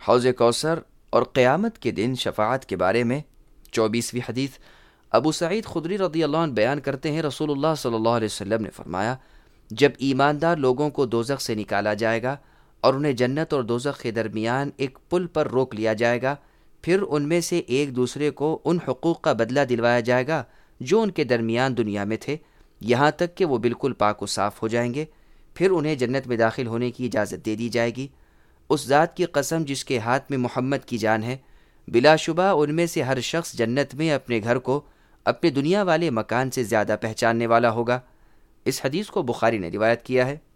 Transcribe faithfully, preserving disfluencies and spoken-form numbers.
हौज़ कौसर और क़यामत के दिन शफ़ाअत के बारे में चौबीसवीं हदीस। अबू सईद खुदरी रज़ियल्लाहु अन्हु बयान करते हैं, रसूलुल्लाह सल्लल्लाहु अलैहि वसल्लम ने फरमाया, जब ईमानदार लोगों को दोज़ख से निकाला जाएगा और उन्हें जन्नत और दोज़ख के दरमियान एक पुल पर रोक लिया जाएगा, फिर उनमें से एक दूसरे को उन हुकूक़ का बदला दिलवाया जाएगा जो उनके दरमियान दुनिया में थे, यहाँ तक कि वो बिल्कुल पाक व साफ़ हो जाएंगे। फिर उन्हें जन्नत में दाखिल होने की इजाज़त दे दी जाएगी। उस ज़ात की कसम जिसके हाथ में मोहम्मद की जान है, बिलाशुबा उनमें से हर शख्स जन्नत में अपने घर को अपने दुनिया वाले मकान से ज़्यादा पहचानने वाला होगा। इस हदीस को बुखारी ने रिवायत किया है।